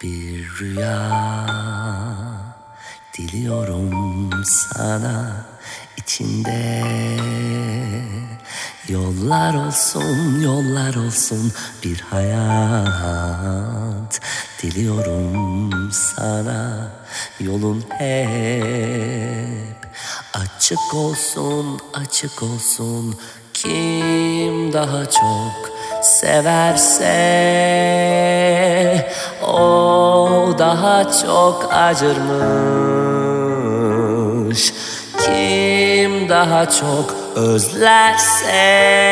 Bir rüya diliyorum sana, içinde yollar olsun, yollar olsun bir hayat diliyorum sana. Yolun hep açık olsun, açık olsun. Kim daha çok severse o daha çok acırmış. Kim daha çok özlerse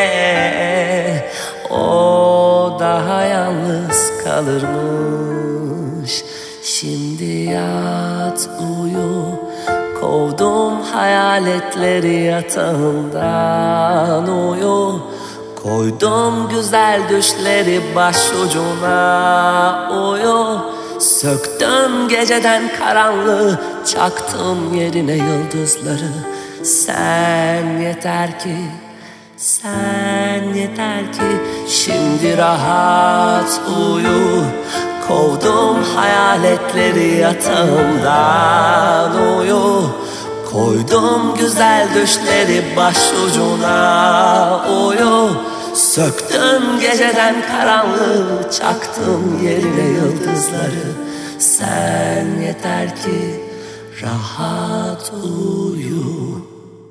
o daha yalnız kalırmış. Şimdi yat uyu, kovdum hayaletleri yatağından uyu. Koydum güzel düşleri başucuna uyu. Söktüm geceden karanlığı, çaktım yerine yıldızları. Sen yeter ki, sen yeter ki şimdi rahat uyu. Kovdum hayaletleri yatağımdan uyu. Koydum güzel düşleri başucuna uyu. Söktüm geceden karanlığı, çaktım yerine yıldızları. Sen yeter ki rahat uyu.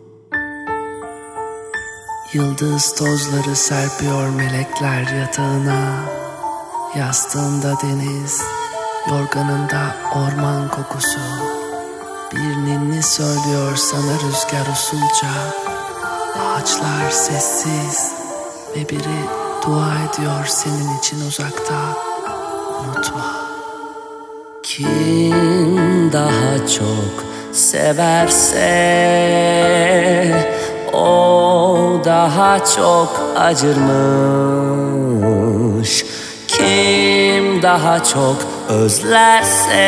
Yıldız tozları serpiyor melekler yatağına. Yastığında deniz, yorganında orman kokusu. Bir ninni söylüyor sana rüzgar usulca. Ağaçlar sessiz ve biri dua ediyor senin için uzakta. Unutma. Kim daha çok severse o daha çok acırmış. Kim daha çok özlerse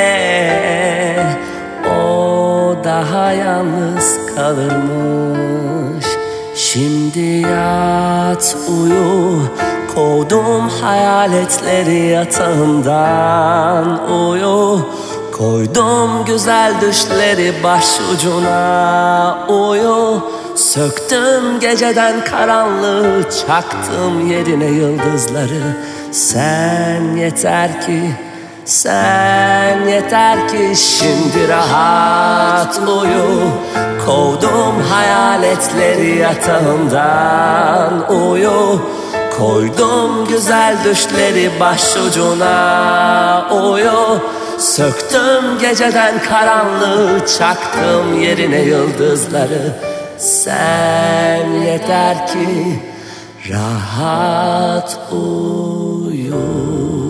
o daha yalnız kalırmış. Şimdi yat uyu, kovdum hayaletleri yatağından uyu. Koydum güzel düşleri başucuna uyu. Söktüm geceden karanlığı, çaktım yerine yıldızları. Sen yeter ki, sen yeter ki şimdi rahat uyu. Kovdum hayaletleri yatağımdan uyu. Koydum güzel düşleri başucuna uyu. Söktüm geceden karanlığı, çaktım yerine yıldızları. Sen yeter ki rahat uyu.